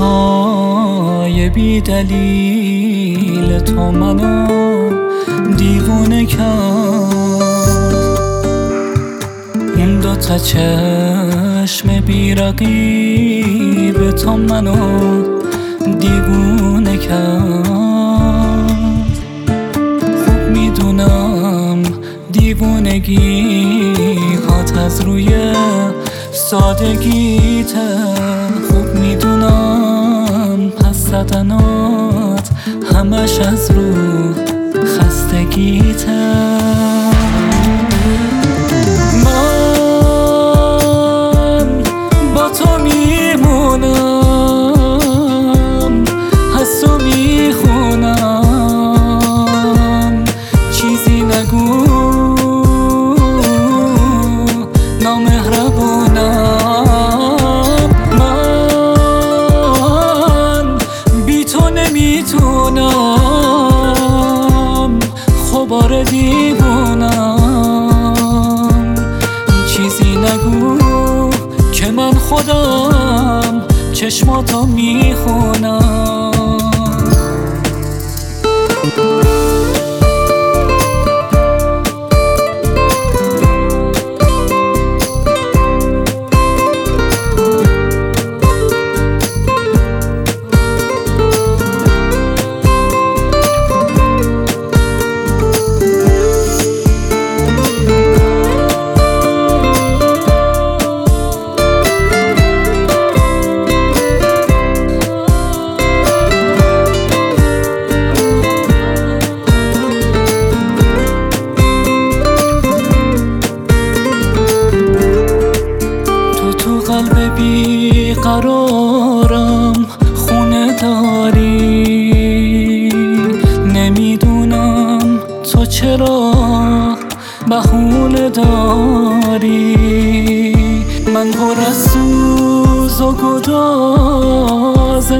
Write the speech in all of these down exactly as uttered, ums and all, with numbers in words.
های بی دلیل تو منو دیوونه کرد. اون دوتا چشم بی رقیب تو منو دیوونه کرد. خوب میدونم دیوونگی هات از روی سادگیته. خوب میدونم پس زدنات همش از رو خستگیته. من با تو میمونم، حس و میخونم، چیزی نگو نامهربونم. من بی تو نمیتونم، خبار دیوونم. چیزی نگو که من خودم چشماتو میخونم. قلب بی قرارم خونه داری. نمیدونم تو چرا بهونه داری. من پر از سوز و گداز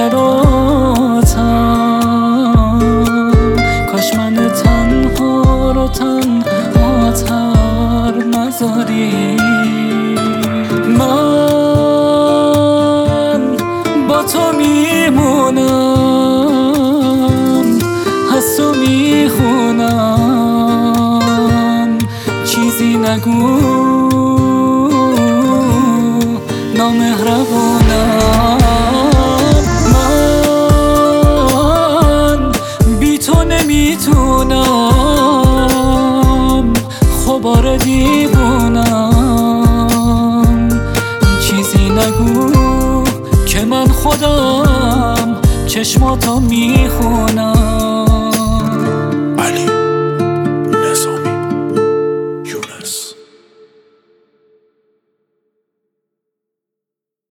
ماجراتم. کاش من تنها رو تنهاتر نذاری. من با تو میمونم، حس و میخونم، چیزی نگو نامهربونم. من بی تو نمیتونم، خبار دیوونم. چیزی نگو که من خودم چشماتو میخونم.